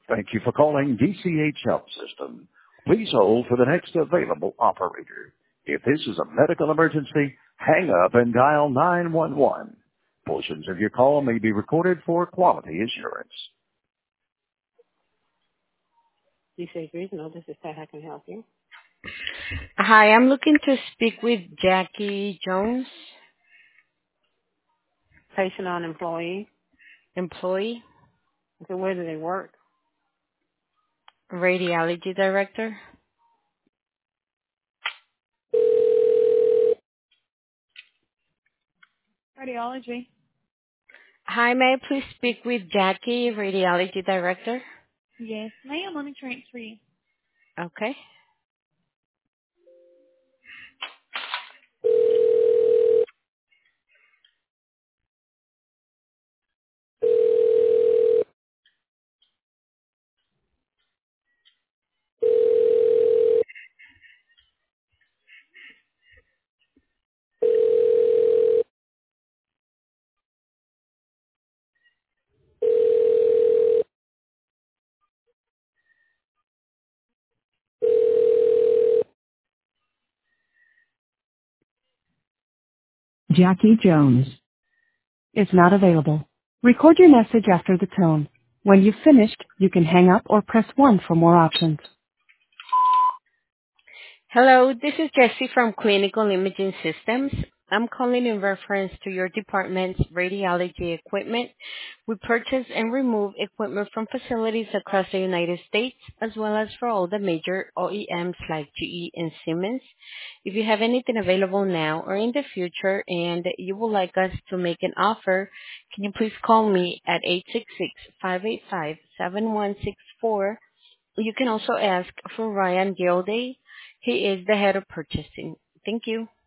Thank you for calling DCH Health System. Please hold for the next available operator. If this is a medical emergency, hang up and dial 911. Portions of your call may be recorded for quality assurance. DCH Regional, this is Pat. How can I help you? Hi, I'm looking to speak with Jackie Jones, Patient on employee. employee, Okay, where do they work? radiology director. Radiology. Hi, may I please speak with Jackie, radiology director? Yes, ma'am. Let me transfer you. Okay. Jackie Jones is not available. Record your message after the tone. When you've finished, you can hang up or press 1 for more options. Hello, this is Jessie from Clinical Imaging Systems. I'm calling in reference to your department's radiology equipment. We purchase and remove equipment from facilities across the United States, as well as for all the major OEMs like GE and Siemens. If you have anything available now or in the future and you would like us to make an offer, can you please call me at 866-585-7164. You can also ask for Ryan Gilday. He is the head of purchasing. Thank you.